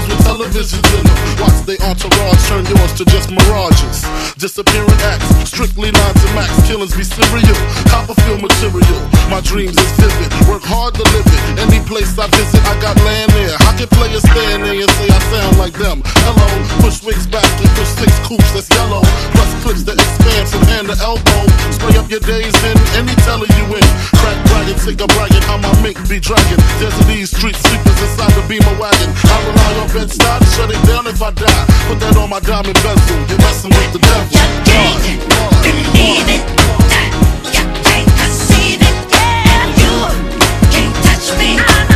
shows with televisions in them. Watch they entourage turn yours to just mirages. Disappearing acts, strictly lines and max. Killings be serial, Copperfield material. My dreams is vivid, work hard to live it. Any place I visit, I got land there. I can play a stand there and say I sound like them. Hello, push wigs back and push 6 coops that's yellow. Plus clips that expand from hand to elbow. Spray up your days in any teller you in. Crack bragging, take a bragging, how my mink be dragging. There's these street sweepers inside the beamer wagon. I rely on Bed-Stuy to shut it down if I die. Put that on my diamond bezel, you're messing with the devil. You can't believe it, you can't conceive it, yeah. You can't touch me.